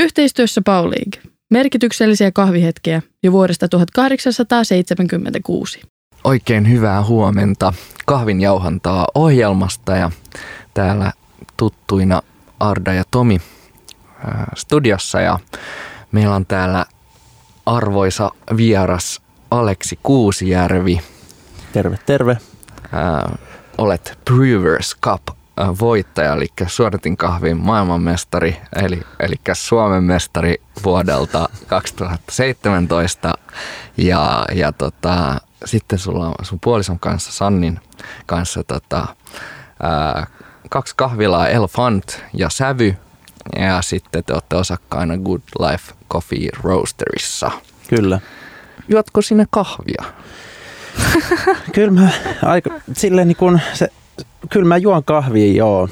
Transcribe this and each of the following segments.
Yhteistyössä Paulig. Merkityksellisiä kahvihetkiä jo vuodesta 1876. Oikein hyvää huomenta kahvin jauhantaa ohjelmasta ja täällä tuttuina Arda ja Tomi studiossa ja meillä on täällä arvoisa vieras Aleksi Kuusijärvi. Terve, terve. Olet Brewers Cup voittaja, eli suodatinkahvin maailmanmestari, eli Suomen mestari vuodelta 2017 ja sitten sulla on sun puolison kanssa, Sannin kanssa 2 kahvilaa, Elefant ja Sävy, ja sitten te olette osakkaina Good Life Coffee Roasterissa. Kyllä. Juotko sinne kahvia? Kyllä mä kyllä mä juon kahvia, joo.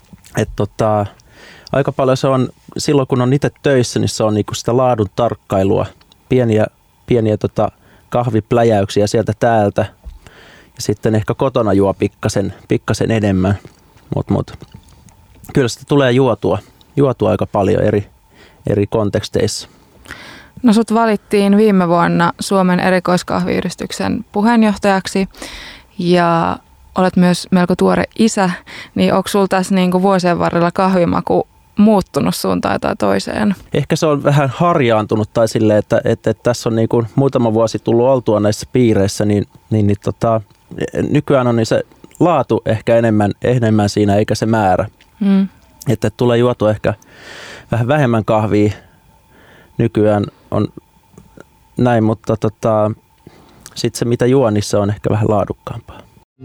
Aika paljon se on, silloin kun on itse töissä, niin se on niinku sitä laadun tarkkailua. Pieniä kahvipläjäyksiä sieltä täältä. Ja sitten ehkä kotona juo pikkasen enemmän. Mut kyllä sitä tulee juotua aika paljon eri konteksteissa. No sut valittiin viime vuonna Suomen erikoiskahviyhdistyksen puheenjohtajaksi ja olet myös melko tuore isä, niin onko sulla tässä niinku vuosien varrella kahvimaku muuttunut suuntaan tai toiseen? Ehkä se on vähän harjaantunut tai silleen, että tässä on niinku muutama vuosi tullut oltua näissä piireissä, niin nykyään on niin se laatu ehkä enemmän siinä eikä se määrä. Että tulee juotua ehkä vähän vähemmän kahvia nykyään on näin, mutta sitten se mitä juon, niin se on ehkä vähän laadukkaampaa.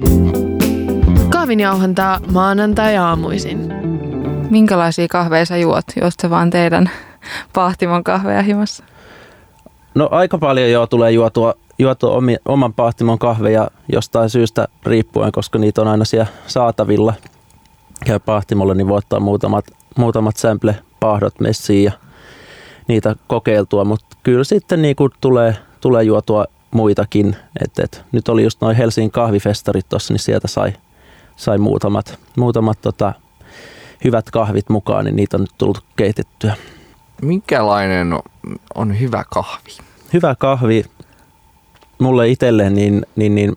Kahvinjauhantaa maanantai-aamuisin. Minkälaisia kahveja sä juot, jos se vaan teidän pahtimon kahveja himassa? No aika paljon tulee juotua oman pahtimon kahveja jostain syystä riippuen, koska niitä on aina siellä saatavilla. Käy pahtimolle, niin voi ottaa muutamat sample-pahdot messiin ja niitä kokeiltua, mutta kyllä sitten niin kuin tulee juotua muitakin. Et nyt oli just noin Helsingin kahvifestarit tuossa, niin sieltä sai muutamat hyvät kahvit mukaan, niin niitä on nyt tullut keitettyä. Minkälainen on hyvä kahvi? Hyvä kahvi mulle itselle, niin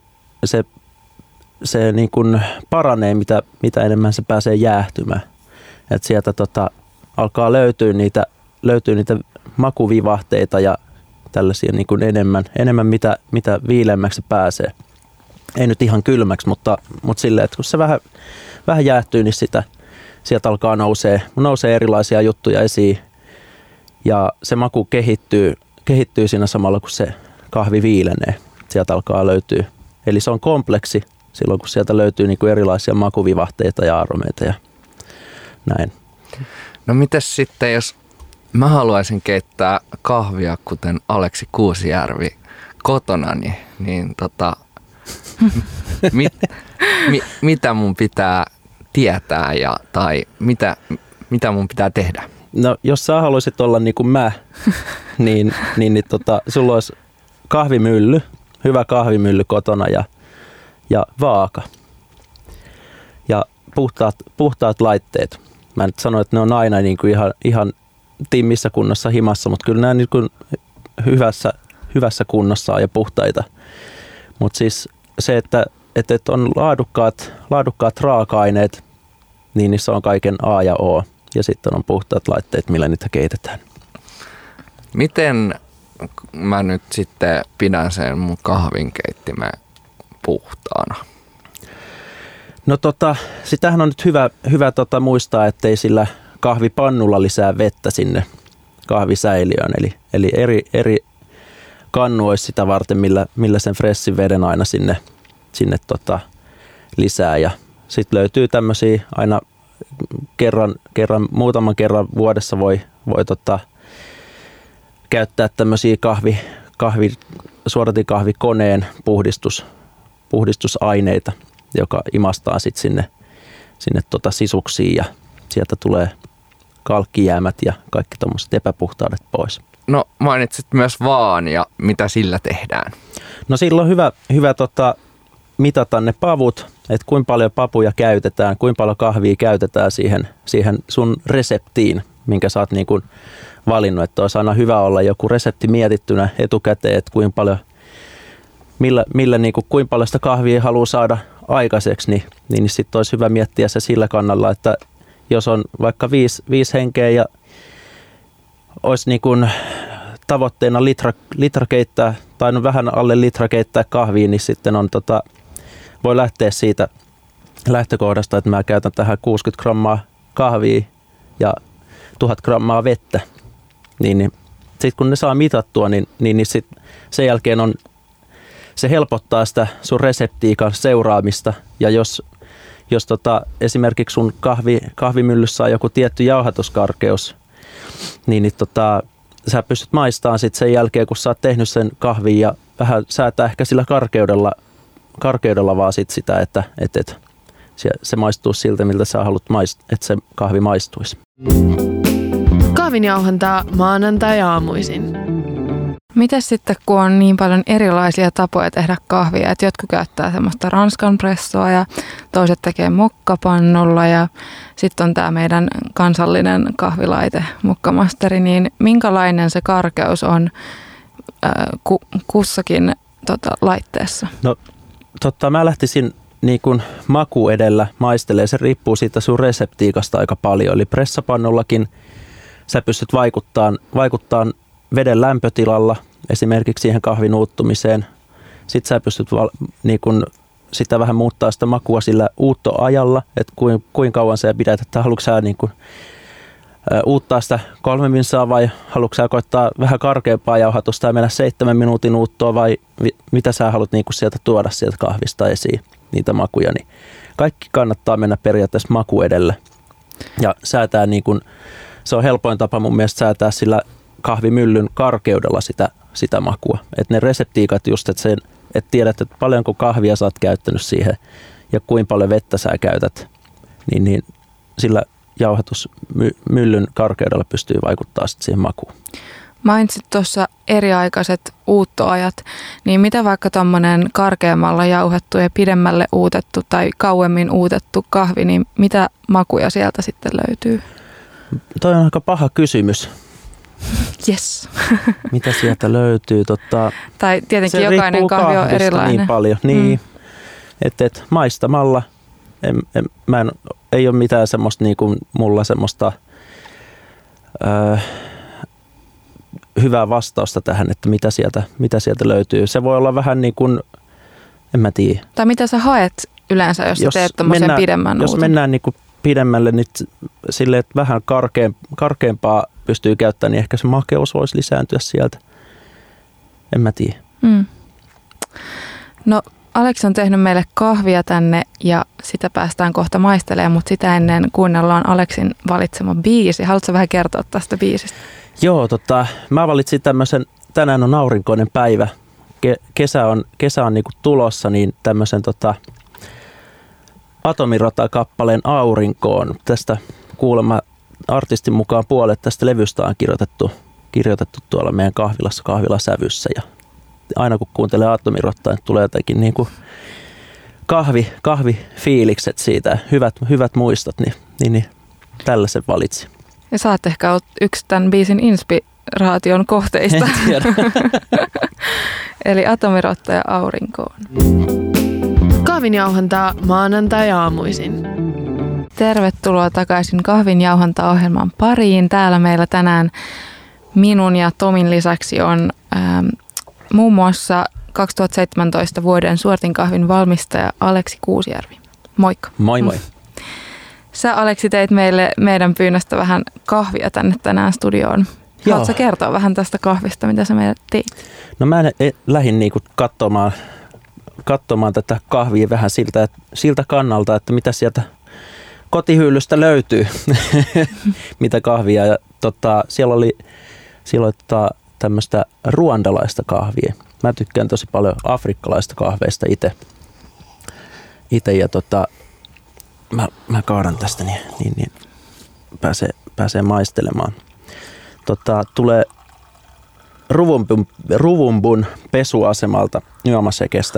se niin kuin paranee, mitä enemmän se pääsee jäähtymään. Et sieltä alkaa löytyä niitä makuvivahteita ja tällaisia niin kuin enemmän mitä viileämmäksi se pääsee. Ei nyt ihan kylmäksi, mutta silleen, että kun se vähän jäähtyy, niin sieltä alkaa nousee erilaisia juttuja esiin. Ja se maku kehittyy siinä samalla, kun se kahvi viilenee. Sieltä alkaa löytyä. Eli se on kompleksi silloin, kun sieltä löytyy niin kuin erilaisia makuvivahteita ja aromeita ja näin. No mites sitten, jos mä haluaisin keittää kahvia, kuten Aleksi Kuusijärvi kotonani, niin mitä mun pitää tietää tai mitä mun pitää tehdä? No jos sä haluaisit olla niin kuin mä, niin sulla olisi kahvimylly, hyvä kahvimylly kotona ja vaaka ja puhtaat laitteet. Mä nyt sanoin, että ne on aina niin kuin ihan timmissä kunnossa himassa, mutta kyllä nämä niin kuin hyvässä kunnossa ja puhtaita. Mutta siis se, että on laadukkaat raaka-aineet, niin se on kaiken A ja O. Ja sitten on puhtaat laitteet, millä niitä keitetään. Miten mä nyt sitten pidän sen mun kahvinkeittimen puhtaana? No sitähän on nyt hyvä muistaa, ettei sillä kahvipannulla lisää vettä sinne kahvisäiliöön. Eli eri kannu olisi sitä varten, millä sen freshin veden aina sinne lisää. Ja sitten löytyy tämmöisiä aina muutaman kerran vuodessa voi käyttää tämmöisiä suodatinkahvikoneen puhdistusaineita, joka imastaa sitten sinne sisuksiin ja sieltä tulee kalkkijäämät ja kaikki tommoset epäpuhtaudet pois. No mainitsit myös vaan ja mitä sillä tehdään? No silloin hyvä mitata ne pavut, että kuinka paljon papuja käytetään, kuinka paljon kahvia käytetään siihen sun reseptiin, minkä sä oot niin kuin valinnut. Että olisi aina hyvä olla joku resepti mietittynä etukäteen, että kuinka paljon, millä niin kuin, kuinka paljon sitä kahvia haluaa saada aikaiseksi, niin sitten olisi hyvä miettiä se sillä kannalla, että jos on vaikka 5 henkeä ja olisi niin kuin tavoitteena litra keittää, tai no vähän alle litra keittää kahvia, niin sitten on voi lähteä siitä lähtökohdasta, että mä käytän tähän 60 grammaa kahvia ja 1000 grammaa vettä. Niin sitten kun ne saa mitattua, niin sit sen jälkeen se helpottaa sitä sun reseptiikan seuraamista. Ja jos esimerkiksi sun kahvimyllyssä on joku tietty jauhatuskarkeus, niin sä pystyt maistamaan sit sen jälkeen, kun sä oot tehnyt sen kahvin ja vähän säätää ehkä sillä karkeudella vaan sitä, että se maistuu siltä, miltä sä haluat, että se kahvi maistuisi. Kahvinjauhantaa maanantai-aamuisin. Mites sitten, kun on niin paljon erilaisia tapoja tehdä kahvia, että jotkut käyttää semmoista ranskan pressoa ja toiset tekee mokkapannulla ja sitten on tämä meidän kansallinen kahvilaite mokkamasteri, niin minkälainen se karkeus on kussakin laitteessa? No mä lähtisin niin kuin maku edellä maistelee, se riippuu siitä sun reseptiikasta aika paljon, eli pressapannullakin sä pystyt vaikuttaa veden lämpötilalla esimerkiksi siihen kahvin uuttumiseen. Sitten sä pystyt niin kun sitä vähän muuttaa sitä makua sillä uuttoajalla, että kuinka kauan sä pidät, että haluatko sä niin kun, uuttaa sitä 3 minsaa vai haluatko sä koittaa vähän karkeampaa jauhatusta ja mennä 7 minuutin uuttoon vai mitä sä haluat niin kun sieltä tuoda sieltä kahvista esiin, niitä makuja. Niin kaikki kannattaa mennä periaatteessa maku edellä ja säätää niin kun, se on helpoin tapa mun mielestä säätää sillä kahvimyllyn karkeudella sitä makua. Että ne reseptiikat just, että tiedät, että paljonko kahvia sä oot käyttänyt siihen ja kuinka paljon vettä sä käytät, niin sillä jauhatusmyllyn karkeudella pystyy vaikuttaa sitten siihen makuun. Mainitsit tuossa eriaikaiset uuttoajat, niin mitä vaikka tommonen karkeammalla jauhettu ja pidemmälle uutettu tai kauemmin uutettu kahvi, niin mitä makuja sieltä sitten löytyy? Toi on aika paha kysymys. Yes. Mitä sieltä löytyy? Tai tietenkin jokainen kahvi on erilainen. Niin paljon. Niin. Että maistamalla ei ole mitään semmoista niin kuin mulla semmoista hyvää vastausta tähän, että mitä sieltä löytyy. Se voi olla vähän niin kuin, en mä tiedä. Tai mitä sä haet yleensä, jos sä teet tommosen pidemmän Jos mennään niin kuin pidemmälle, niin silleen, että vähän karkeampaa pystyy käyttämään, niin ehkä se makeus voisi lisääntyä sieltä. En mä tiedä. No, Aleksi on tehnyt meille kahvia tänne ja sitä päästään kohta maistelemaan, mutta sitä ennen kuunnellaan Aleksin valitsema biisi. Haluatko vähän kertoa tästä biisistä? Joo, mä valitsin tämmöisen, tänään on aurinkoinen päivä. Kesä on niinku tulossa, niin tämmöisen Atomirata-kappaleen Aurinkoon. Tästä kuulemma artistin mukaan puolet tästä levystä on kirjoitettu tuolla meidän kahvilasävyssä. Ja aina kun kuuntelee Atomirottaa, niin tulee jotenkin niin kuin kahvifiilikset siitä, hyvät muistot, niin tällaisen valitsin. Ja sä oot ehkä ollut yksi tämän biisin inspiraation kohteista. En tiedä. Eli Atomirotta ja Aurinkoon. Kahvinjauhantaa maanantai-aamuisin. Tervetuloa takaisin kahvinjauhanta-ohjelman pariin. Täällä meillä tänään minun ja Tomin lisäksi on muun muassa 2017 vuoden Suortin kahvin valmistaja Aleksi Kuusijärvi. Moikka. Moi moi. Sä, Aleksi, teit meidän pyynnöstä vähän kahvia tänne tänään studioon. Haluatko kertoa vähän tästä kahvista, mitä sä meille teit? No mä lähdin niinku katsomaan tätä kahvia vähän siltä kannalta, että mitä sieltä kotihyllystä löytyy, mitä kahvia. Ja siellä oli tämmöistä ruandalaista kahvia. Mä tykkään tosi paljon afrikkalaista kahveista itse ja mä kaadan tästä niin pääsee maistelemaan. Tulee Ruvumbun pesuasemalta Nyamasekestä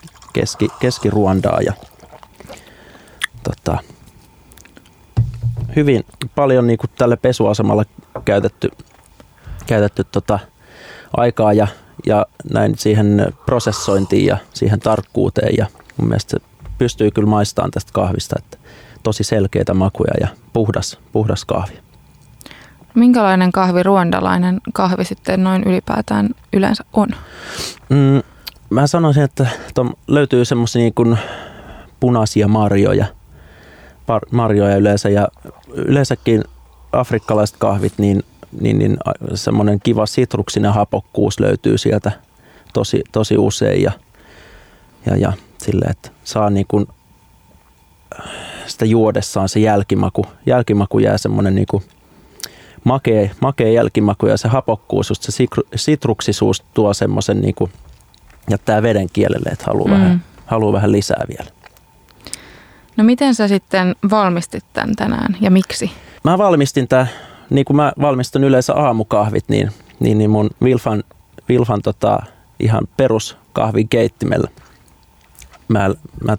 Keski-Ruandaa ja hyvin paljon niin kuin tälle pesuasemalla käytetty aikaa ja näin siihen prosessointiin ja siihen tarkkuuteen. Ja mun mielestä se pystyy kyllä maistamaan tästä kahvista, että tosi selkeitä makuja ja puhdas kahvi. Minkälainen kahvi ruandalainen kahvi sitten noin ylipäätään yleensä on? Mä sanoisin, että löytyy semmoisia niin kuin punaisia marjoja yleensä ja yleensäkin afrikkalaiset kahvit, niin semmoinen kiva sitruksinen hapokkuus löytyy sieltä tosi usein ja silleen, että saa niin kuin sitä juodessaan se jälkimaku jää semmoinen niin kuin makea jälkimaku ja se hapokkuus, just se sitruksisuus tuo semmoisen niin kuin jättää veden kielelle, että haluaa vähän lisää vielä. No miten sä sitten valmistit tämän tänään ja miksi? Mä valmistin tämän, niin kuin mä valmistan yleensä aamukahvit, niin mun Wilfan ihan peruskahvin keittimellä. Mä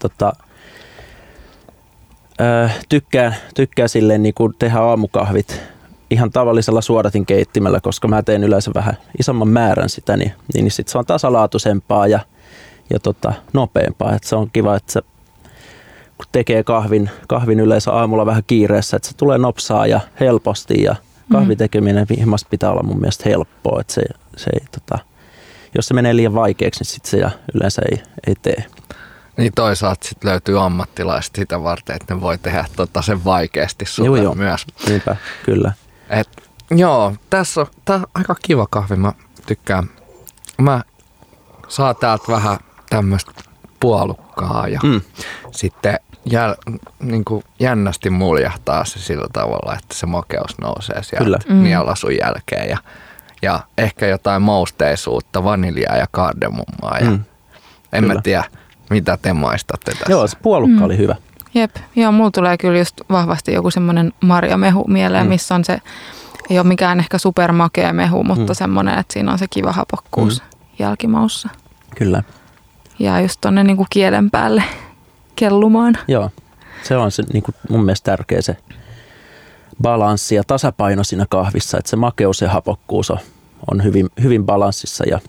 tykkään silleen niin kuin tehdä aamukahvit ihan tavallisella suodatinkeittimellä, koska mä teen yleensä vähän isomman määrän sitä, niin sit se on tasalaatuisempaa ja nopeampaa. Et se on kiva, että se kun tekee kahvin yleensä aamulla vähän kiireessä, että se tulee nopsaa ja helposti ja kahvitekeminen ihmasta pitää olla mun mielestä helppoa, että se ei, jos se menee liian vaikeaksi, niin sit se yleensä ei tee. Niin toisaalta sitten löytyy ammattilaiset sitä varten, että ne voi tehdä sen vaikeasti sulle myös. Niinpä, kyllä. Joo, tässä on aika kiva kahvi, mä tykkään. Mä saan täältä vähän tämmöistä puolukkaa ja sitten niin kuin jännästi muljahtaa se sillä tavalla, että se makeus nousee sieltä nielasun jälkeen ja ehkä jotain mausteisuutta, vaniljaa ja kardemummaa ja en mä tiedä, mitä te maistatte tässä. Joo, se puolukka oli hyvä. Jep, joo, mulla tulee kyllä just vahvasti joku semmoinen marjamehu mieleen, missä on se, ei ole mikään ehkä supermakea mehu, mutta semmoinen, että siinä on se kiva hapokkuus jälkimaussa. Kyllä. Ja just tonne niin kuin kielen päälle kellumaan. Joo, se on se niin kuin mun mielestä tärkeä se balanssi ja tasapaino siinä kahvissa, että se makeus ja hapokkuus on hyvin balanssissa ja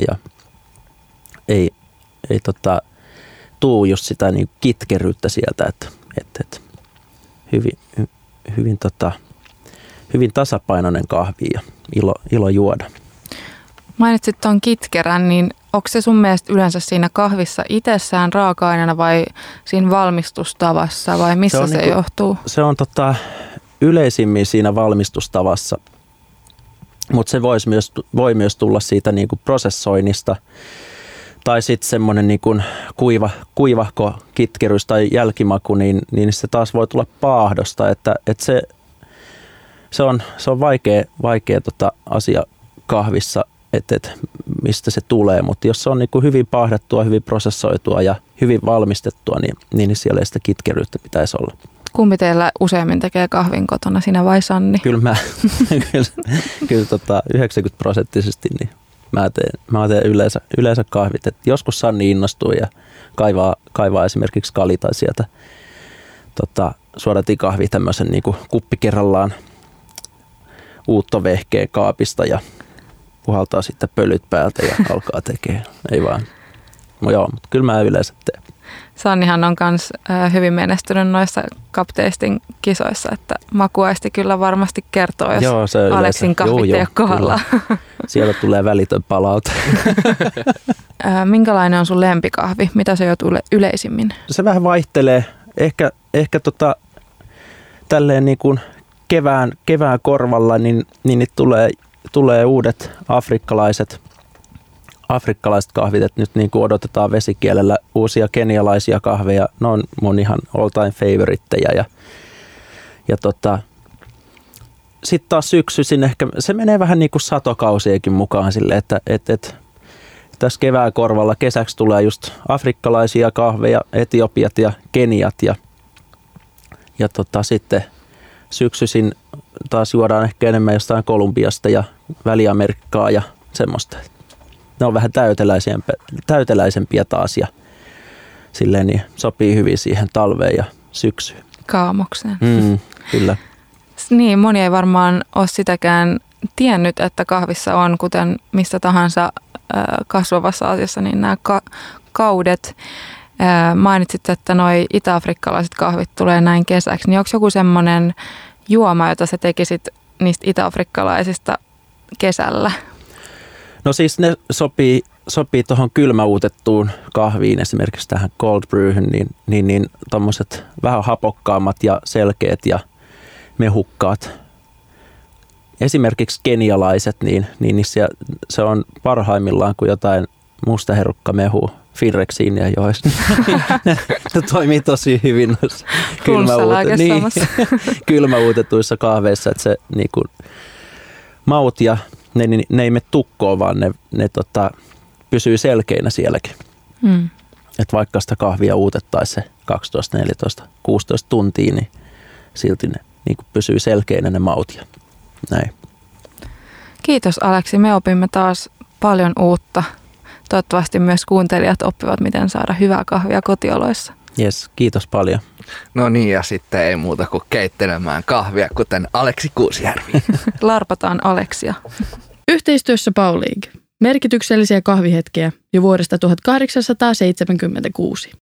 ei tuu just sitä niin kitkeryyttä sieltä, että hyvin tasapainoinen kahvi ja ilo juoda. Mainitsit tuon kitkerän, niin onko se sun mielestä yleensä siinä kahvissa itsessään raaka-aineena vai siinä valmistustavassa vai missä se johtuu? Se on yleisimmin siinä valmistustavassa, mutta se voi myös tulla siitä niin kuin prosessoinnista tai sitten semmoinen niin kuin kuivahko kitkerys tai jälkimaku, niin se taas voi tulla paahdosta, että se on vaikea asia kahvissa, että mistä se tulee, mutta jos se on niin kuin hyvin paahdattua, hyvin prosessoitua ja hyvin valmistettua, niin siellä ei sitä kitkeryyttä pitäisi olla. Kumpi teillä useimmin tekee kahvin kotona, sinä vai Sanni? Kyllä mä, kyllä 90% niin mä teen yleensä kahvit. Et joskus Sanni innostuu ja kaivaa esimerkiksi kalita sieltä suodatikahvi tämmöisen niin kuin kuppi kerrallaan uuttovehkeen kaapista ja puhaltaa sitten pölyt päältä ja alkaa tekemään. Ei vaan. No joo, mutta kyllä mä yleensä teen. Sannihan on myös hyvin menestynyt noissa cup-tasting kisoissa, että makuaisti kyllä varmasti kertoo, jos joo, Aleksin kahvit ei ole kohdalla. Siellä tulee välitön palaute. Minkälainen on sun lempikahvi? Mitä se joutuu yleisimmin? Se vähän vaihtelee. Ehkä tälleen niin kuin kevään korvalla niin tulee uudet afrikkalaiset kahvit, että nyt niin kuin odotetaan vesikielellä uusia kenialaisia kahveja. Ne on mun ihan all time favoritteja ja sitten taas syksyisin ehkä, se menee vähän niin kuin satokausienkin mukaan silleen, että tässä kevään korvalla kesäksi tulee just afrikkalaisia kahveja, Etiopiat ja Keniat ja sitten syksyisin taas juodaan ehkä enemmän jostain Kolumbiasta ja Väli-Amerikkaa ja semmoista. Ne on vähän täyteläisempiä taas ja silleen niin sopii hyvin siihen talveen ja syksyyn. Kaamokseen. Kyllä. Niin, moni ei varmaan ole sitäkään tiennyt, että kahvissa on, kuten missä tahansa kasvavassa asiassa, niin nämä kaudet. Mainitsit, että noi itä-afrikkalaiset kahvit tulee näin kesäksi, niin onko joku semmoinen juoma, jota sä tekisit niistä ita-afrikkalaisista kesällä? No siis ne sopii tuohon kylmäuutettuun kahviin, esimerkiksi tähän cold brewhyn, niin tommoset vähän hapokkaammat ja selkeät ja mehukkaat. Esimerkiksi kenialaiset, niin se on parhaimmillaan kuin jotain mustaherukkamehua, Firrexiinia joissa. Ne toimii tosi hyvin noissa kylmäuutetuissa kahveissa, että se niinku, maut ja ne ei mene tukkoon, vaan ne pysyy selkeinä sielläkin. Että vaikka sitä kahvia uutettaisiin se 12, 14, 16 tuntia, niin silti ne niinku pysyy selkeinä ne maut ja näin. Kiitos Aleksi, me opimme taas paljon uutta. Toivottavasti myös kuuntelijat oppivat, miten saada hyvää kahvia kotioloissa. Jes, kiitos paljon. No niin, ja sitten ei muuta kuin keittelemään kahvia, kuten Aleksi Kuusjärvi. Larpataan Aleksia. Yhteistyössä Paulig. Merkityksellisiä kahvihetkiä jo vuodesta 1876.